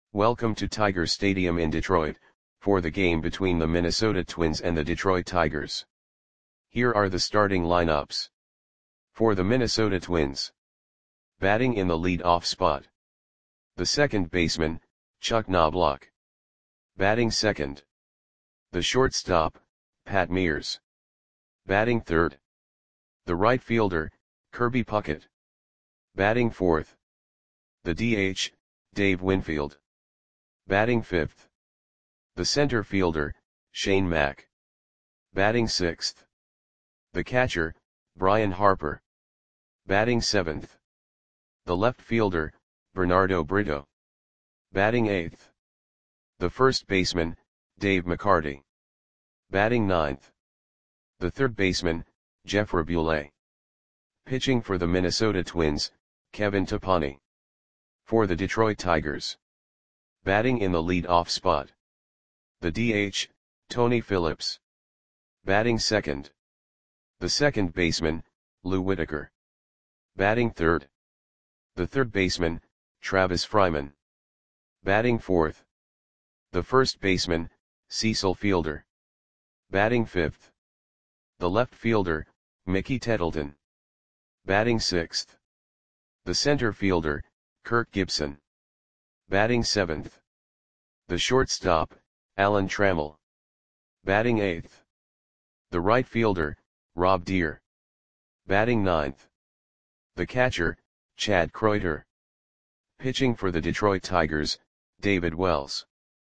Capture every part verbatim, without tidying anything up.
Welcome to Tiger Stadium in Detroit, for the game between the Minnesota Twins and the Detroit Tigers. Here are the starting lineups. For the Minnesota Twins. Batting in the lead-off spot. The second baseman, Chuck Knobloch. Batting second. The shortstop, Pat Mears. Batting third. The right fielder, Kirby Puckett. Batting fourth. The D H, Dave Winfield. Batting fifth. The center fielder, Shane Mack. Batting sixth. The catcher, Brian Harper. Batting seventh. The left fielder, Bernardo Brito. Batting eighth. The first baseman, Dave McCarty. Batting ninth. The third baseman, Jeff Raboulet. Pitching for the Minnesota Twins, Kevin Tapani. For the Detroit Tigers. Batting in the lead-off spot. The D H, Tony Phillips. Batting second. The second baseman, Lou Whitaker. Batting third. The third baseman, Travis Fryman. Batting fourth. The first baseman, Cecil Fielder. Batting fifth. The left fielder, Mickey Tettleton. Batting sixth. The center fielder, Kirk Gibson. Batting seventh. The shortstop, Alan Trammell. Batting eighth. The right fielder, Rob Deere. Batting ninth. The catcher, Chad Kreuter. Pitching for the Detroit Tigers, David Wells.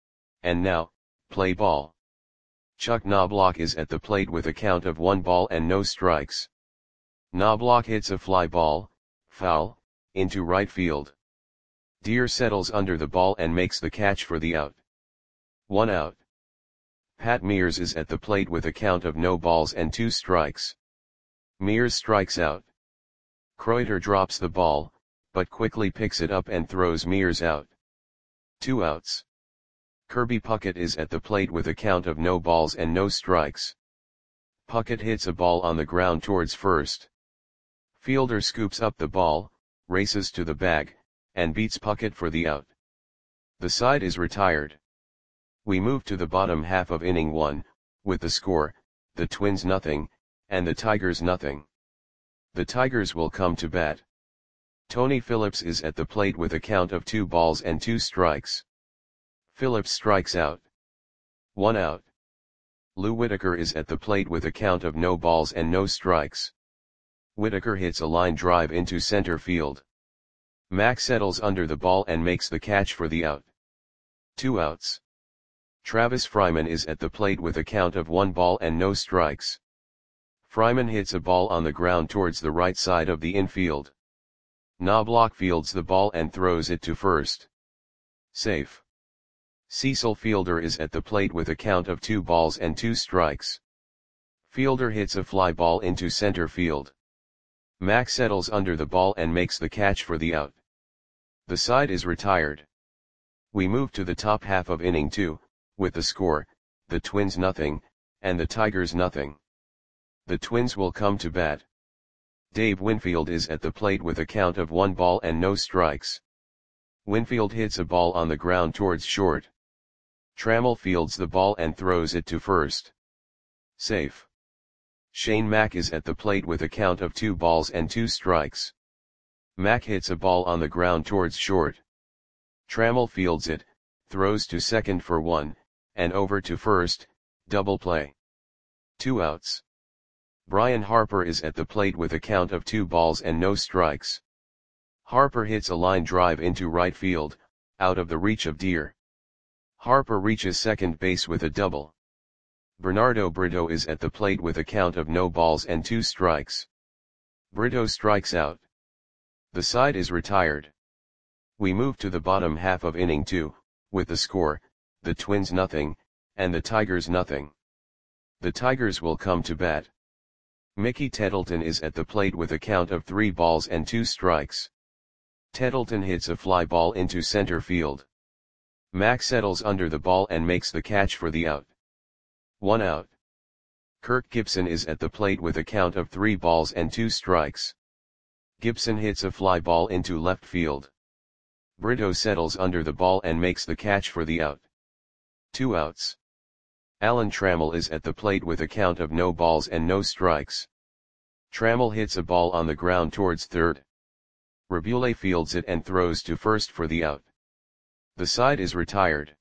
And now, play ball. Chuck Knobloch is at the plate with a count of one ball and no strikes. Knobloch hits a fly ball, foul, into right field. Deere settles under the ball and makes the catch for the out. One out. Pat Mears is at the plate with a count of no balls and two strikes. Mears strikes out. Kreuter drops the ball, but quickly picks it up and throws Mears out. Two outs. Kirby Puckett is at the plate with a count of no balls and no strikes. Puckett hits a ball on the ground towards first. Fielder scoops up the ball, races to the bag, and beats Puckett for the out. The side is retired. We move to the bottom half of inning one, with the score, the Twins nothing, and the Tigers nothing. The Tigers will come to bat. Tony Phillips is at the plate with a count of two balls and two strikes. Phillips strikes out. One out. Lou Whitaker is at the plate with a count of no balls and no strikes. Whitaker hits a line drive into center field. Mack settles under the ball and makes the catch for the out. Two outs. Travis Fryman is at the plate with a count of one ball and no strikes. Fryman hits a ball on the ground towards the right side of the infield. Knobloch fields the ball and throws it to first. Safe. Cecil Fielder is at the plate with a count of two balls and two strikes. Fielder hits a fly ball into center field. Mack settles under the ball and makes the catch for the out. The side is retired. We move to the top half of inning two, with the score, the Twins nothing, and the Tigers nothing. The Twins will come to bat. Dave Winfield is at the plate with a count of one ball and no strikes. Winfield hits a ball on the ground towards short. Trammell fields the ball and throws it to first. Safe. Shane Mack is at the plate with a count of two balls and two strikes. Mack hits a ball on the ground towards short. Trammell fields it, throws to second for one, and over to first, double play. Two outs. Brian Harper is at the plate with a count of two balls and no strikes. Harper hits a line drive into right field, out of the reach of Deere. Harper reaches second base with a double. Bernardo Brito is at the plate with a count of no balls and two strikes. Brito strikes out. The side is retired. We move to the bottom half of inning two, with the score, the Twins nothing, and the Tigers nothing. The Tigers will come to bat. Mickey Tettleton is at the plate with a count of three balls and two strikes. Tettleton hits a fly ball into center field. Mack settles under the ball and makes the catch for the out. One out. Kirk Gibson is at the plate with a count of three balls and two strikes. Gibson hits a fly ball into left field. Brito settles under the ball and makes the catch for the out. Two outs. Alan Trammell is at the plate with a count of no balls and no strikes. Trammell hits a ball on the ground towards third. Rabule fields it and throws to first for the out. The side is retired.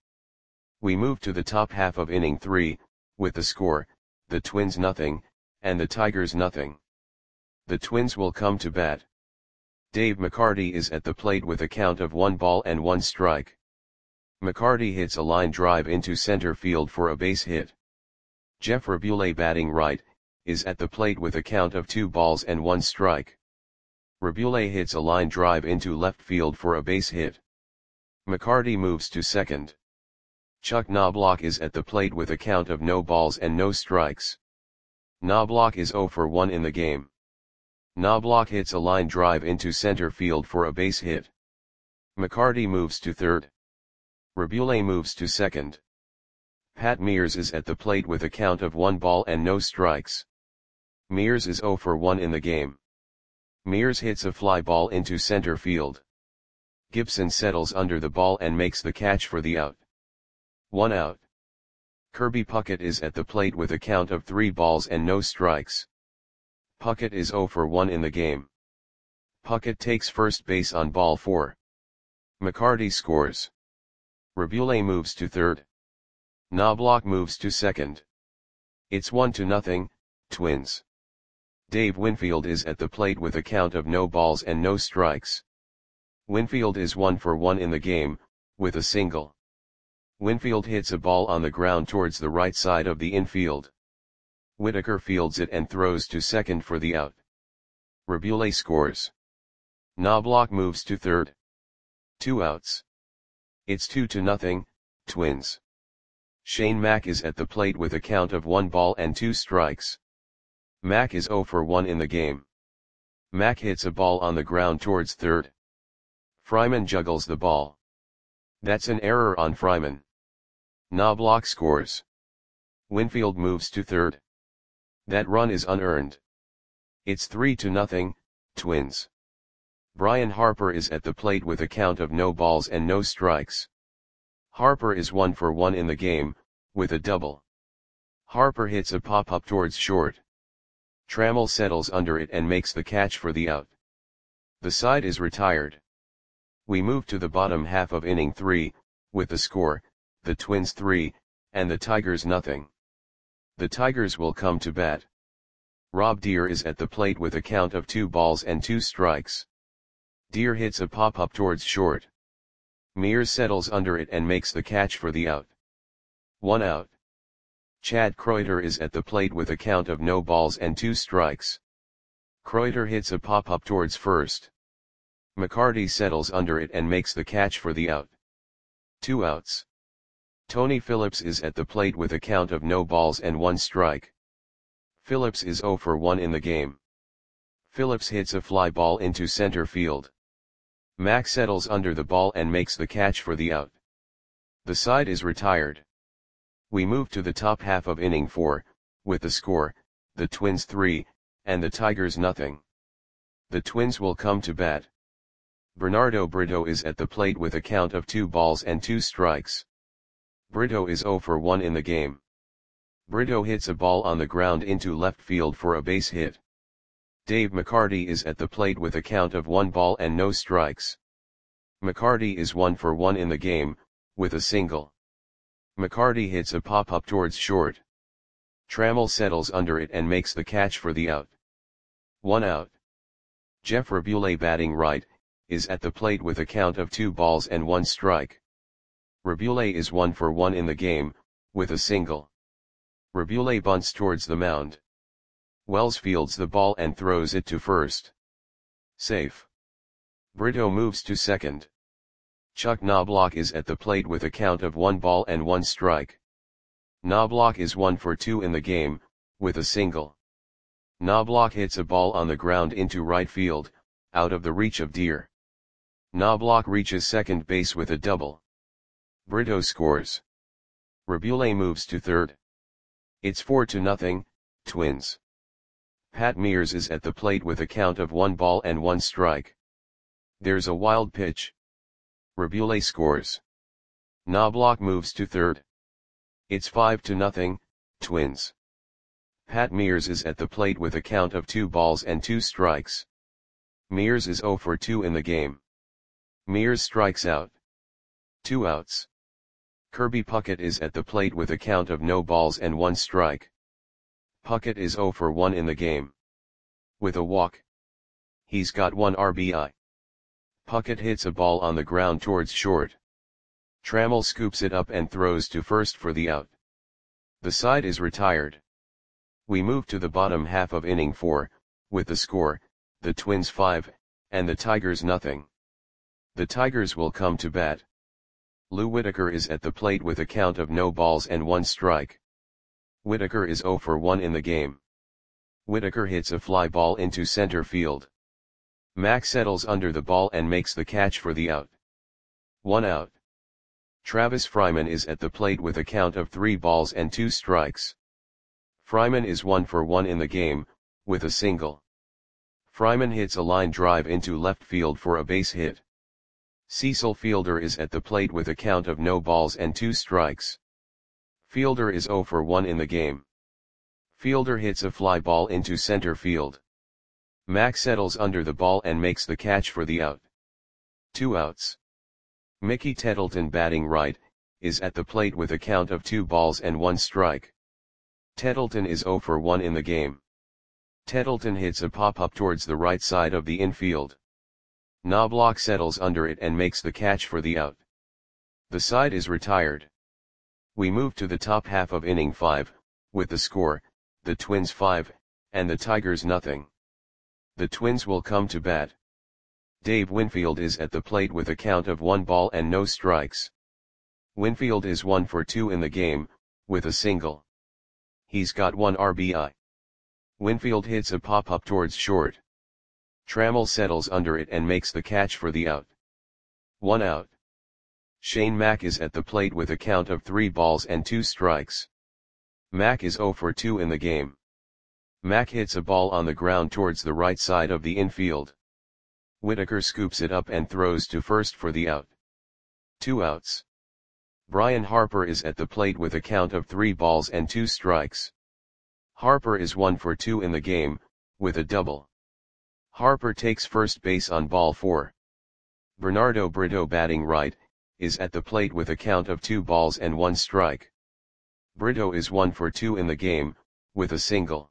We move to the top half of inning three, with the score, the Twins nothing, and the Tigers nothing. The Twins will come to bat. Dave McCarty is at the plate with a count of one ball and one strike. McCarty hits a line drive into center field for a base hit. Jeff Rabule, batting right, is at the plate with a count of two balls and one strike. Rabule hits a line drive into left field for a base hit. McCarty moves to second. Chuck Knobloch is at the plate with a count of no balls and no strikes. Knobloch is oh for one in the game. Knobloch hits a line drive into center field for a base hit. McCarty moves to third. Rabule moves to second. Pat Mears is at the plate with a count of one ball and no strikes. Mears is oh for one in the game. Mears hits a fly ball into center field. Gibson settles under the ball and makes the catch for the out. One out. Kirby Puckett is at the plate with a count of three balls and no strikes. Puckett is oh for one in the game. Puckett takes first base on ball four. McCarty scores. Rabule moves to third. Knobloch moves to second. It's one to nothing, Twins. Dave Winfield is at the plate with a count of no balls and no strikes. Winfield is one for one in the game, with a single. Winfield hits a ball on the ground towards the right side of the infield. Whitaker fields it and throws to second for the out. Rabule scores. Knobloch moves to third. Two outs. It's two to nothing, Twins. Shane Mack is at the plate with a count of one ball and two strikes. Mack is oh for one in the game. Mack hits a ball on the ground towards third. Fryman juggles the ball. That's an error on Fryman. Knobloch scores. Winfield moves to third. That run is unearned. It's three to nothing, Twins. Brian Harper is at the plate with a count of no balls and no strikes. Harper is one for one in the game, with a double. Harper hits a pop-up towards short. Trammell settles under it and makes the catch for the out. The side is retired. We move to the bottom half of inning three, with the score, the Twins three, and the Tigers nothing. The Tigers will come to bat. Rob Deer is at the plate with a count of two balls and two strikes. Deer hits a pop-up towards short. Mears settles under it and makes the catch for the out. One out. Chad Kreuter is at the plate with a count of no balls and two strikes. Kreuter hits a pop-up towards first. McCarty settles under it and makes the catch for the out. Two outs. Tony Phillips is at the plate with a count of no balls and one strike. Phillips is oh for one in the game. Phillips hits a fly ball into center field. Mack settles under the ball and makes the catch for the out. The side is retired. We move to the top half of inning four, with the score, the Twins three, and the Tigers nothing. The Twins will come to bat. Bernardo Brito is at the plate with a count of two balls and two strikes. Brito is oh for one in the game. Brito hits a ball on the ground into left field for a base hit. Dave McCarty is at the plate with a count of one ball and no strikes. McCarty is one for one in the game, with a single. McCarty hits a pop-up towards short. Trammell settles under it and makes the catch for the out. One out. Jeff Rabule, batting right, is at the plate with a count of two balls and one strike. Rabule is one for one in the game, with a single. Rabule bunts towards the mound. Wells fields the ball and throws it to first. Safe. Brito moves to second. Chuck Knobloch is at the plate with a count of one ball and one strike. Knobloch is one for two in the game, with a single. Knobloch hits a ball on the ground into right field, out of the reach of Deer. Knobloch reaches second base with a double. Brito scores. Rabule moves to third. It's four to nothing, Twins. Pat Mears is at the plate with a count of one ball and one strike. There's a wild pitch. Rabule scores. Knobloch moves to third. It's five to nothing, Twins. Pat Mears is at the plate with a count of two balls and two strikes. Mears is zero for two in the game. Mears strikes out. Two outs. Kirby Puckett is at the plate with a count of no balls and one strike. Puckett is zero for one in the game. With a walk. He's got one R B I. Puckett hits a ball on the ground towards short. Trammell scoops it up and throws to first for the out. The side is retired. We move to the bottom half of inning four, with the score, the Twins five, and the Tigers nothing. The Tigers will come to bat. Lou Whitaker is at the plate with a count of no balls and one strike. Whitaker is zero for one in the game. Whitaker hits a fly ball into center field. Mack settles under the ball and makes the catch for the out. One out. Travis Fryman is at the plate with a count of three balls and two strikes. Fryman is one for one in the game, with a single. Fryman hits a line drive into left field for a base hit. Cecil Fielder is at the plate with a count of no balls and two strikes. Fielder is zero for one in the game. Fielder hits a fly ball into center field. Mack settles under the ball and makes the catch for the out. Two outs. Mickey Tettleton, batting right, is at the plate with a count of two balls and one strike. Tettleton is zero for one in the game. Tettleton hits a pop-up towards the right side of the infield. Knobloch settles under it and makes the catch for the out. The side is retired. We move to the top half of inning five, with the score, the Twins five, and the Tigers nothing. The Twins will come to bat. Dave Winfield is at the plate with a count of one ball and no strikes. Winfield is one for two in the game, with a single. He's got one R B I. Winfield hits a pop-up towards short. Trammell settles under it and makes the catch for the out. One out. Shane Mack is at the plate with a count of three balls and two strikes. Mack is zero for two in the game. Mack hits a ball on the ground towards the right side of the infield. Whitaker scoops it up and throws to first for the out. Two outs. Brian Harper is at the plate with a count of three balls and two strikes. Harper is one for two in the game, with a double. Harper takes first base on ball four. Bernardo Brito, batting right, is at the plate with a count of two balls and one strike. Brito is one for two in the game, with a single.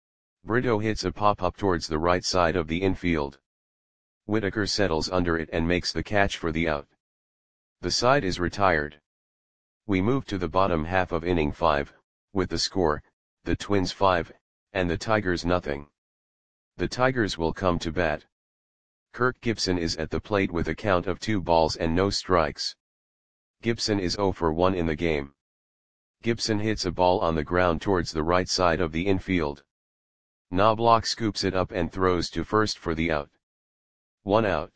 Brito hits a pop-up towards the right side of the infield. Whitaker settles under it and makes the catch for the out. The side is retired. We move to the bottom half of inning five, with the score, the Twins five, and the Tigers nothing. The Tigers will come to bat. Kirk Gibson is at the plate with a count of two balls and no strikes. Gibson is zero for one in the game. Gibson hits a ball on the ground towards the right side of the infield. Knobloch scoops it up and throws to first for the out. One out.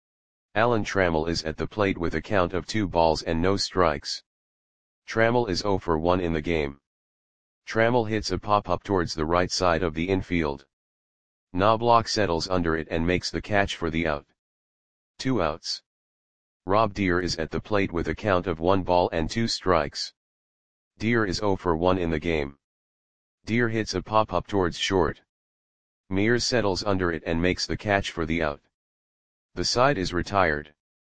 Alan Trammell is at the plate with a count of two balls and no strikes. Trammell is zero for one in the game. Trammell hits a pop-up towards the right side of the infield. Knobloch settles under it and makes the catch for the out. Two outs. Rob Deere is at the plate with a count of one ball and two strikes. Deere is zero for one in the game. Deere hits a pop-up towards short. Mears settles under it and makes the catch for the out. The side is retired.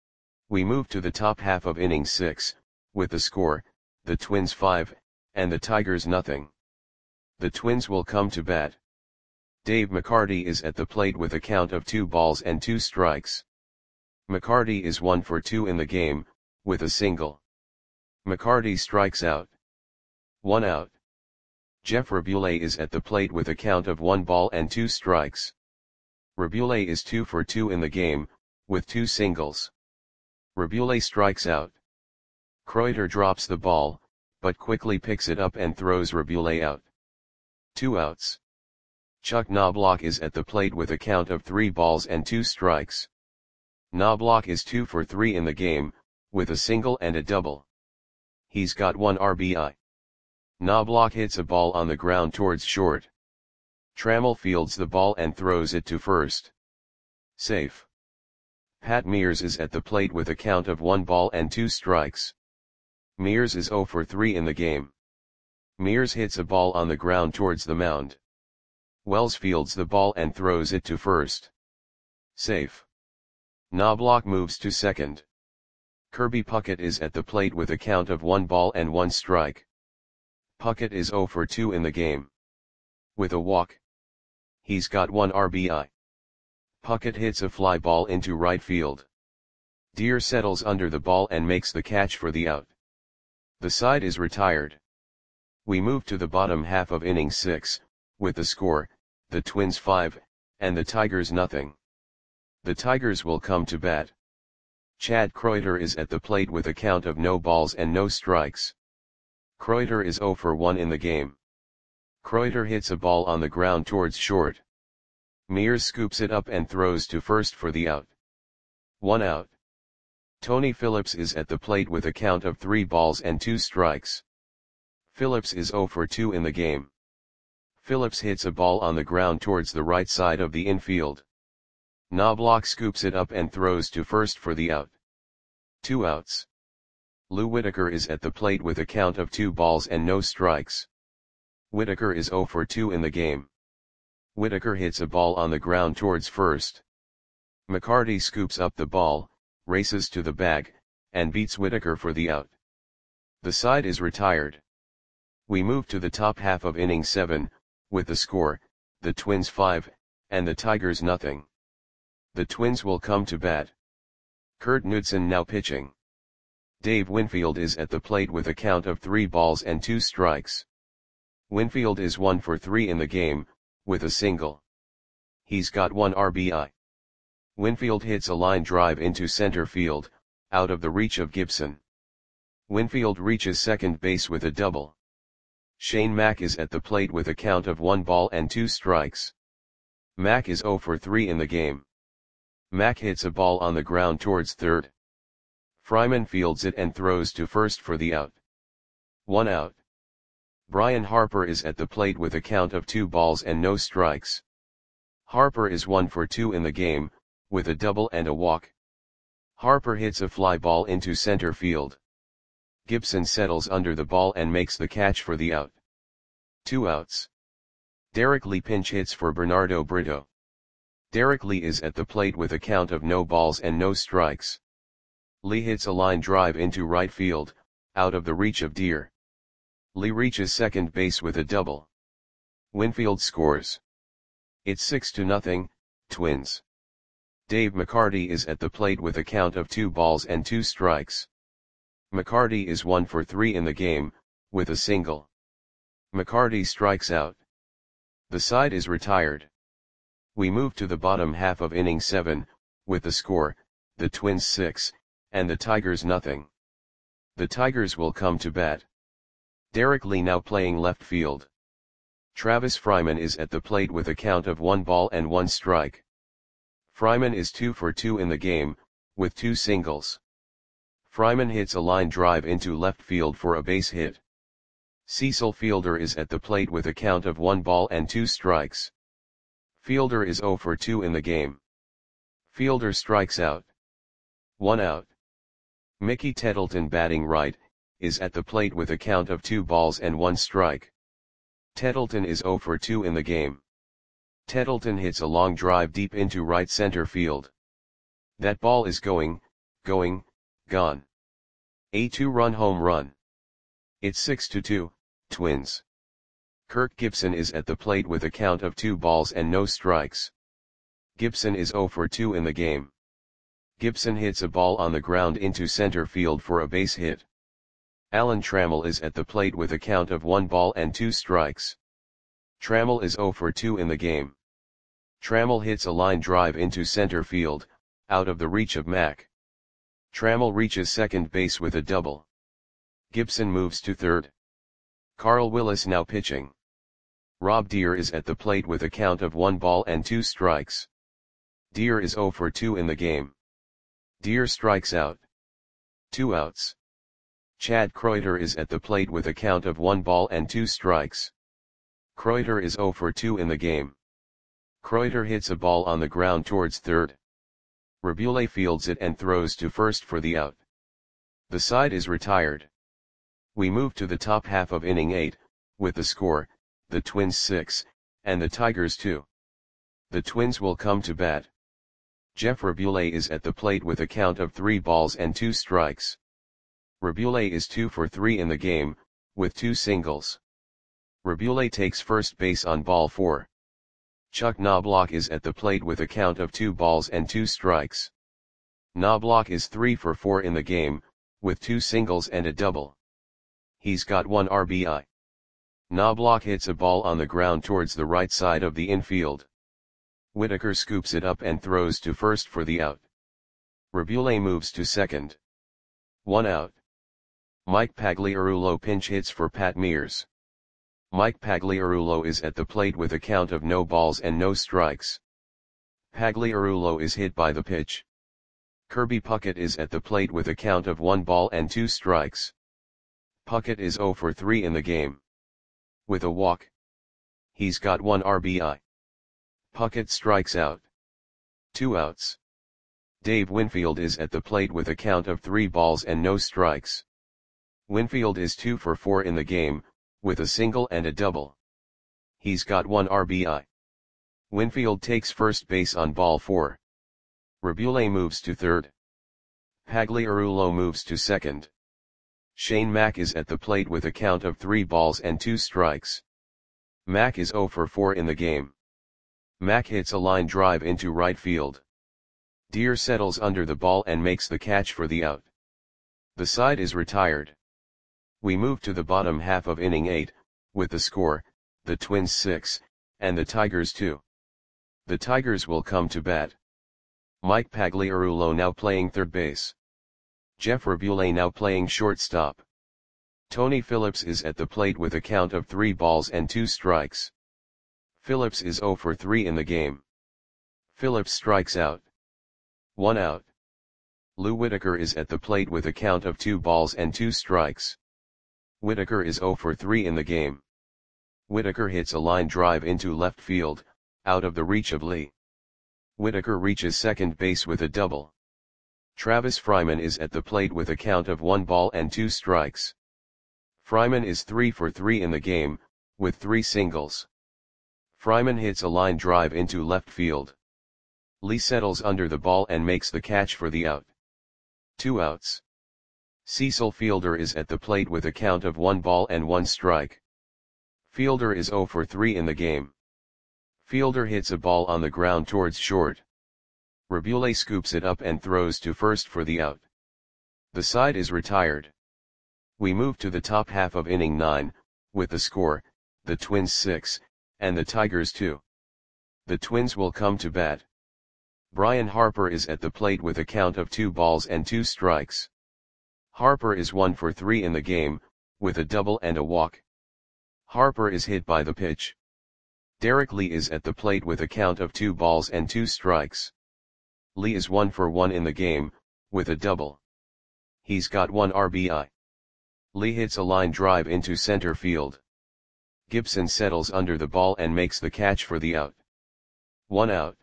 We move to the top half of inning six, with the score, the Twins five, and the Tigers nothing. The Twins will come to bat. Dave McCarty is at the plate with a count of two balls and two strikes. McCarty is one for two in the game, with a single. McCarty strikes out. One out. Jeff Rabule is at the plate with a count of one ball and two strikes. Rabule is two for two in the game, with two singles. Rabule strikes out. Kreuter drops the ball, but quickly picks it up and throws Rabule out. Two outs. Chuck Knobloch is at the plate with a count of three balls and two strikes. Knobloch is two for three in the game, with a single and a double. He's got one R B I. Knobloch hits a ball on the ground towards short. Trammell fields the ball and throws it to first. Safe. Pat Mears is at the plate with a count of one ball and two strikes. Mears is zero for three in the game. Mears hits a ball on the ground towards the mound. Wells fields the ball and throws it to first. Safe. Knobloch moves to second. Kirby Puckett is at the plate with a count of one ball and one strike. Puckett is zero for two in the game. With a walk. He's got one R B I. Puckett hits a fly ball into right field. Deer settles under the ball and makes the catch for the out. The side is retired. We move to the bottom half of inning six, with the score, the Twins five, and the Tigers nothing. The Tigers will come to bat. Chad Kreuter is at the plate with a count of no balls and no strikes. Kreuter is zero for one in the game. Kreuter hits a ball on the ground towards short. Mears scoops it up and throws to first for the out. One out. Tony Phillips is at the plate with a count of three balls and two strikes. Phillips is zero for two in the game. Phillips hits a ball on the ground towards the right side of the infield. Knobloch scoops it up and throws to first for the out. Two outs. Lou Whitaker is at the plate with a count of two balls and no strikes. Whitaker is zero for two in the game. Whitaker hits a ball on the ground towards first. McCarty scoops up the ball, races to the bag, and beats Whitaker for the out. The side is retired. We move to the top half of inning seven, with the score, the Twins five, and the Tigers nothing. The Twins will come to bat. Kurt Knudsen now pitching. Dave Winfield is at the plate with a count of three balls and two strikes. Winfield is one for three in the game, with a single. He's got one R B I. Winfield hits a line drive into center field, out of the reach of Gibson. Winfield reaches second base with a double. Shane Mack is at the plate with a count of one ball and two strikes. Mack is zero for three in the game. Mack hits a ball on the ground towards third. Fryman fields it and throws to first for the out. One out. Brian Harper is at the plate with a count of two balls and no strikes. Harper is one for two in the game, with a double and a walk. Harper hits a fly ball into center field. Gibson settles under the ball and makes the catch for the out. Two outs. Derek Lee pinch hits for Bernardo Brito. Derek Lee is at the plate with a count of no balls and no strikes. Lee hits a line drive into right field, out of the reach of Deer. Lee reaches second base with a double. Winfield scores. It's six to nothing, Twins. Dave McCarty is at the plate with a count of two balls and two strikes. McCarty is one for three in the game, with a single. McCarty strikes out. The side is retired. We move to the bottom half of inning seven, with the score, the Twins six, and the Tigers nothing. The Tigers will come to bat. Derek Lee now playing left field. Travis Fryman is at the plate with a count of one ball and one strike. Fryman is two for two in the game, with two singles. Fryman hits a line drive into left field for a base hit. Cecil Fielder is at the plate with a count of one ball and two strikes. Fielder is zero for two in the game. Fielder strikes out. One out. Mickey Tettleton batting right, is at the plate with a count of two balls and one strike. Tettleton is zero for two in the game. Tettleton hits a long drive deep into right center field. That ball is going, going, gone. A two-run home run. It's six to two, Twins. Kirk Gibson is at the plate with a count of two balls and no strikes. Gibson is zero for two in the game. Gibson hits a ball on the ground into center field for a base hit. Alan Trammell is at the plate with a count of one ball and two strikes. Trammell is zero for two in the game. Trammell hits a line drive into center field, out of the reach of Mack. Trammell reaches second base with a double. Gibson moves to third. Carl Willis now pitching. Rob Deer is at the plate with a count of one ball and two strikes. Deer is zero for two in the game. Deer strikes out. Two outs. Chad Kreuter is at the plate with a count of one ball and two strikes. Kreuter is zero for two in the game. Kreuter hits a ball on the ground towards third. Rabule fields it and throws to first for the out. The side is retired. We move to the top half of inning eight, with the score, the Twins six, and the Tigers two. The Twins will come to bat. Jeff Rabule is at the plate with a count of three balls and two strikes. Rabule is two for three in the game, with two singles. Rabule takes first base on ball four. Chuck Knobloch is at the plate with a count of two balls and two strikes. Knobloch is three for four in the game, with two singles and a double. He's got one R B I. Knobloch hits a ball on the ground towards the right side of the infield. Whitaker scoops it up and throws to first for the out. Rabule moves to second. One out. Mike Pagliarulo pinch hits for Pat Mears. Mike Pagliarulo is at the plate with a count of no balls and no strikes. Pagliarulo is hit by the pitch. Kirby Puckett is at the plate with a count of one ball and two strikes. Puckett is zero for three in the game. With a walk. He's got one R B I. Puckett strikes out. Two outs. Dave Winfield is at the plate with a count of three balls and no strikes. Winfield is two for four in the game, with a single and a double. He's got one R B I. Winfield takes first base on ball four. Rabule moves to third. Pagliarulo moves to second. Shane Mack is at the plate with a count of three balls and two strikes. Mack is zero for four in the game. Mack hits a line drive into right field. Deer settles under the ball and makes the catch for the out. The side is retired. We move to the bottom half of inning eight, with the score, the Twins six, and the Tigers two. The Tigers will come to bat. Mike Pagliarulo now playing third base. Jeff Rabule now playing shortstop. Tony Phillips is at the plate with a count of three balls and two strikes. Phillips is zero for three in the game. Phillips strikes out. One out. Lou Whitaker is at the plate with a count of two balls and two strikes. Whitaker is zero for three in the game. Whitaker hits a line drive into left field, out of the reach of Lee. Whitaker reaches second base with a double. Travis Fryman is at the plate with a count of one ball and two strikes. Fryman is three for three in the game, with three singles. Fryman hits a line drive into left field. Lee settles under the ball and makes the catch for the out. Two outs. Cecil Fielder is at the plate with a count of one ball and one strike. Fielder is zero for three in the game. Fielder hits a ball on the ground towards short. Rabule scoops it up and throws to first for the out. The side is retired. We move to the top half of inning nine, with the score, the Twins six, and the Tigers two. The Twins will come to bat. Brian Harper is at the plate with a count of two balls and two strikes. Harper is one for three in the game, with a double and a walk. Harper is hit by the pitch. Derek Lee is at the plate with a count of two balls and two strikes. Lee is one for one in the game, with a double. He's got one R B I. Lee hits a line drive into center field. Gibson settles under the ball and makes the catch for the out. One out.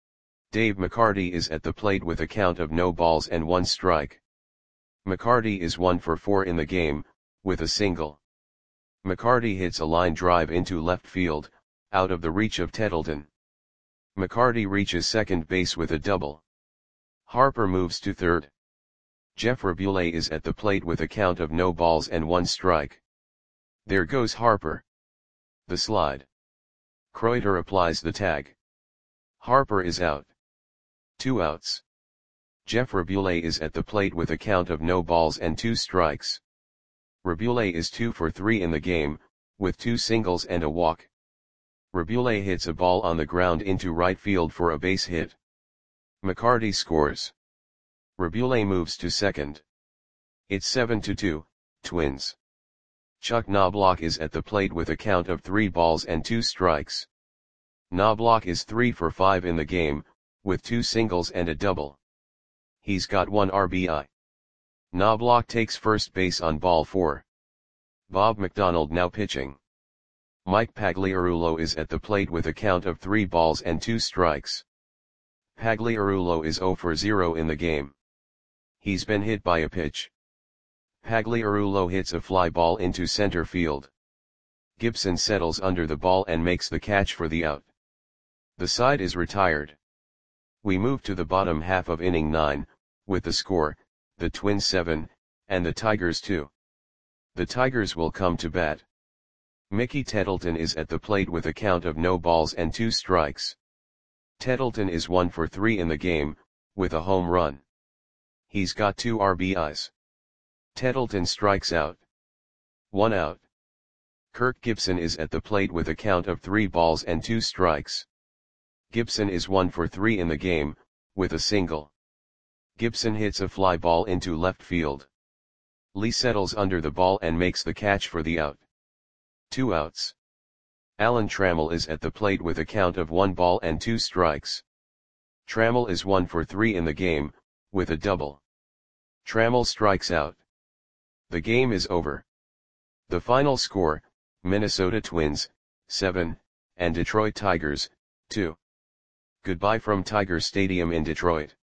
Dave McCarty is at the plate with a count of no balls and one strike. McCarty is one for four in the game, with a single. McCarty hits a line drive into left field, out of the reach of Tettleton. McCarty reaches second base with a double. Harper moves to third. Jeff Rabule is at the plate with a count of no balls and one strike. There goes Harper. The slide. Kreuter applies the tag. Harper is out. Two outs. Jeff Rabule is at the plate with a count of no balls and two strikes. Rabule is two for three in the game, with two singles and a walk. Rabule hits a ball on the ground into right field for a base hit. McCarty scores. Rabule moves to second. It's seven to two, Twins. Chuck Knobloch is at the plate with a count of three balls and two strikes. Knobloch is three for five in the game, with two singles and a double. He's got one R B I. Knobloch takes first base on ball four. Bob McDonald now pitching. Mike Pagliarulo is at the plate with a count of three balls and two strikes. Pagliarulo is zero for zero in the game. He's been hit by a pitch. Pagliarulo hits a fly ball into center field. Gibson settles under the ball and makes the catch for the out. The side is retired. We move to the bottom half of inning nine, with the score, the Twins seven, and the Tigers two. The Tigers will come to bat. Mickey Tettleton is at the plate with a count of no balls and two strikes. Tettleton is one for three in the game, with a home run. He's got two R B Is. Tettleton strikes out. One out. Kirk Gibson is at the plate with a count of three balls and two strikes. Gibson is one for three in the game, with a single. Gibson hits a fly ball into left field. Lee settles under the ball and makes the catch for the out. Two outs. Alan Trammell is at the plate with a count of one ball and two strikes. Trammell is one for three in the game, with a double. Trammell strikes out. The game is over. The final score, Minnesota Twins, seven, and Detroit Tigers, two. Goodbye from Tiger Stadium in Detroit.